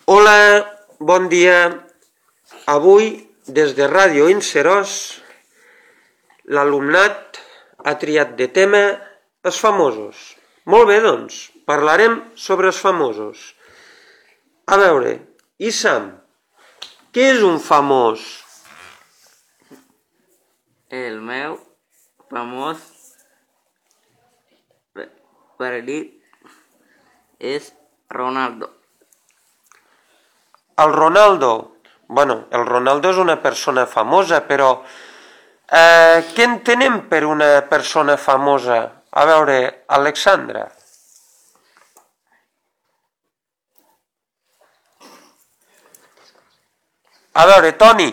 Hola, bon dia. Avui, des de Ràdio Inserós, l'alumnat ha triat de tema els famosos. Molt bé, doncs, parlarem sobre els famosos. A veure, Issam, què és un famós? El meu famós preferit és Ronaldo. El Ronaldo. Bueno, el Ronaldo és una persona famosa, però què entenem per una persona famosa? A veure, Alexandra. A veure, Toni,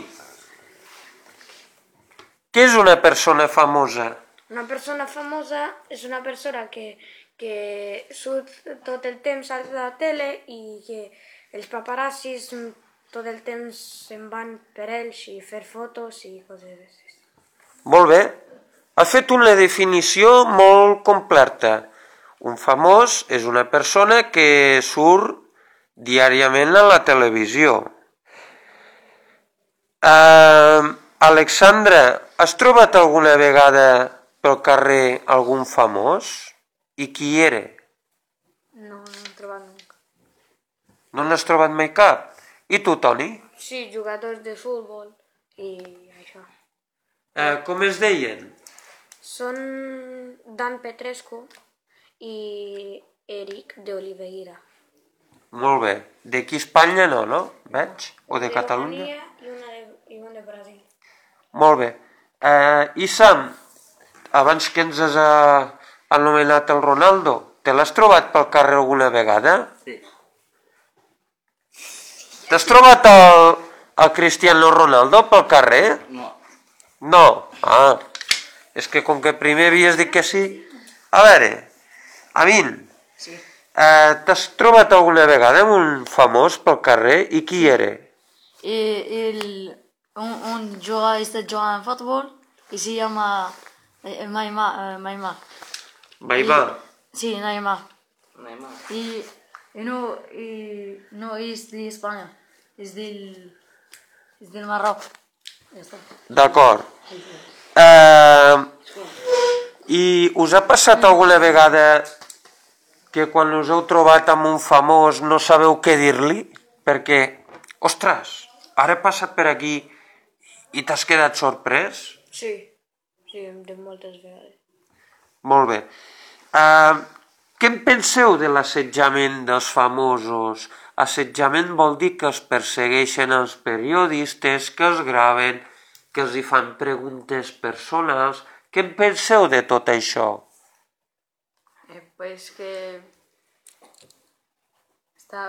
què és una persona famosa? Una persona famosa és una persona que surt tot el temps a la tele i que els paparazzis tot el temps se'n van per ells i fer fotos i coses així. Molt bé. Ha fet una definició molt completa. Un famós és una persona que surt diàriament a la televisió. Alexandra, has trobat alguna vegada pel carrer algun famós? I qui era? No he trobat nunca. No n'has trobat mai cap? I tu, Toni? Sí, jugadors de futbol i això. Com es deien? Són Dan Petrescu i Eric de Oliveira. Molt bé. D'aquí Espanya no? Veig? O de Catalunya? I un de Brasil. Molt bé. Issam, abans que ens has anomenat el Ronaldo, te l'has trobat pel carrer alguna vegada? Sí. T'has trobat el Cristiano Ronaldo pel carrer? No. No. Ah, és que com que primer havies dit que sí... A veure, Amin, Sí. t'has trobat alguna vegada amb un famós pel carrer? I qui era? Un jugador juega en fútbol y se llama Neymar. Neymar. Sí, Neymar. Neymar. Y no es de España, es del Marroc. Ya está. D'acord. I us ha passat alguna vegada que quan us heu trobat amb un famós no sabeu què dir-li? Perquè, ostres, ara he passat per aquí i t'has quedat sorprès? Sí, de moltes vegades. Molt bé. Què en penseu de l'assetjament dels famosos? Assetjament vol dir que els persegueixen els periodistes, que els graven, que els hi fan preguntes personals. Què en penseu de tot això? Pues que està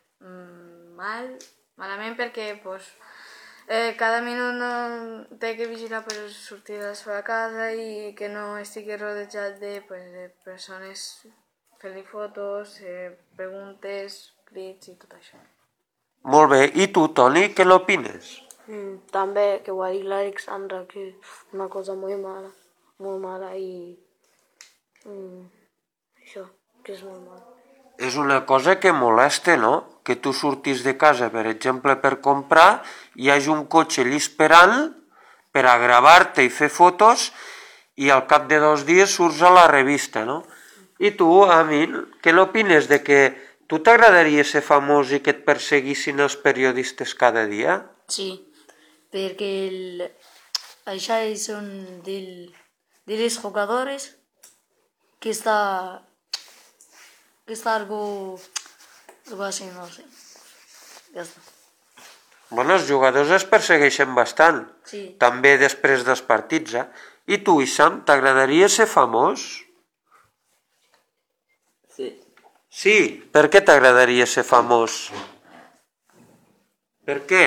malament perquè pues, cada minut no té que vigilar per sortir de la seva casa i que no estigui rodejat de persones fent-li fotos, preguntes, crits i tot això. Molt bé. I tu, Toni, què n'opines? També, que ho ha dit l'Alexandra, que és una cosa molt mala i això, que és molt mal. És una cosa que molesta, no? Que tu surtis de casa, per exemple, per comprar, hi hagi un cotxe allà esperant per a gravar-te i fer fotos i al cap de 2 dies surts a la revista, no? I tu, Amin, què n'opines de que tu t'agradaria ser famós i que et perseguissin els periodistes cada dia? Sí, perquè això és un dels jugadores que està algo así, no sé. Ja està. Bueno, els jugadors es persegueixen bastant, Sí. també després dels partits, I tu, Issam, t'agradaria ser famós? Sí. Sí, per què t'agradaria ser famós? Per què?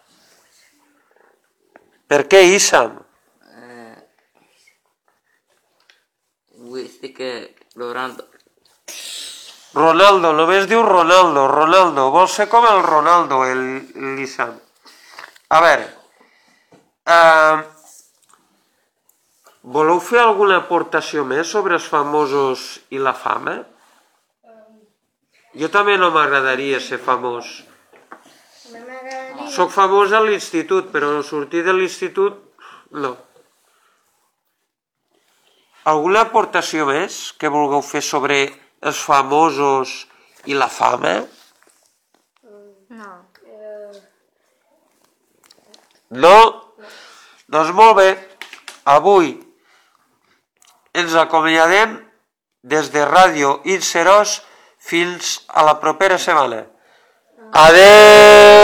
Per què, Issam? Vull dir que Ronaldo. Ronaldo, només diu Ronaldo. Vol ser com el Ronaldo, l'Issam. A veure, voleu fer alguna aportació més sobre els famosos i la fama? Jo també no m'agradaria ser famós. Soc famós a l'institut, però sortir de l'institut, no. Alguna aportació més que vulgueu fer sobre els famosos i la fama? No. No? Doncs molt bé. Avui ens acomiadem des de Ràdio Inserós fins a la propera setmana. Adeu!